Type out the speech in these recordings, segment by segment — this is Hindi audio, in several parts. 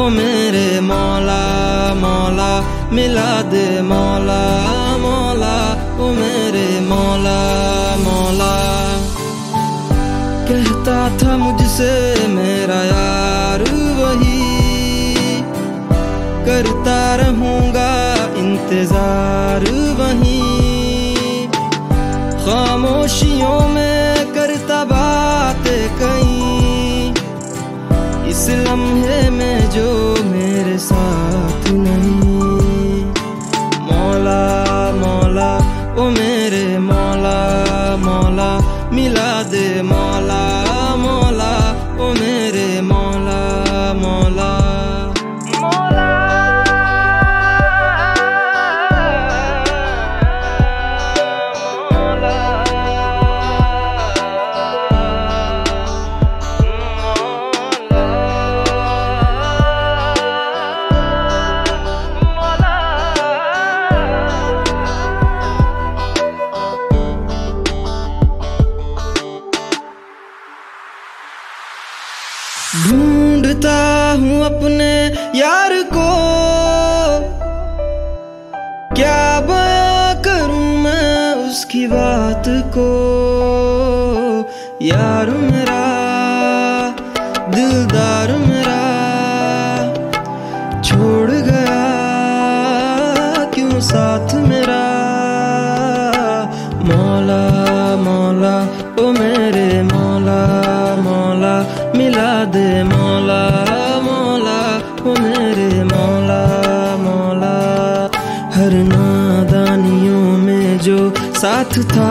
ओ मेरे मौला मौला मिला दे मौला मौला ओ मेरे मौला मौला। कहता था मुझसे मेरा यार वही, करता रहूँगा इंतजार वहीं, खामोशियों में करता बातें कहीं, इस लम्हे में जो मेरे साथ नहीं। मौला मौला ओ मेरे मौला मौला मिला दे मौला मौला ओ मेरे मौला मौला। ढूंढता हूँ अपने यार को, क्या बयां करूँ मैं उसकी बात को। यार मेरा दिलदार मेरा छोड़ गया क्यों साथ मेरा। मौला मौला ओ मेरे मौला मौला मिला दे मौला मौला ओ मेरे मौला मौला। हर नादानियों में जो साथ था,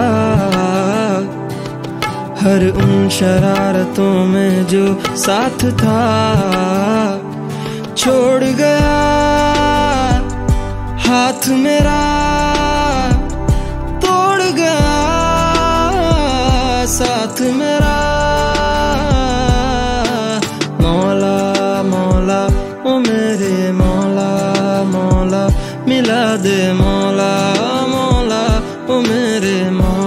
हर उन शरारतों में जो साथ था, छोड़ गया हाथ मेरा तोड़ गया साथ मेरा। मौला मौला ओ मेरे मौला मौला मिला दे मौला मौला ओ मेरे मौला।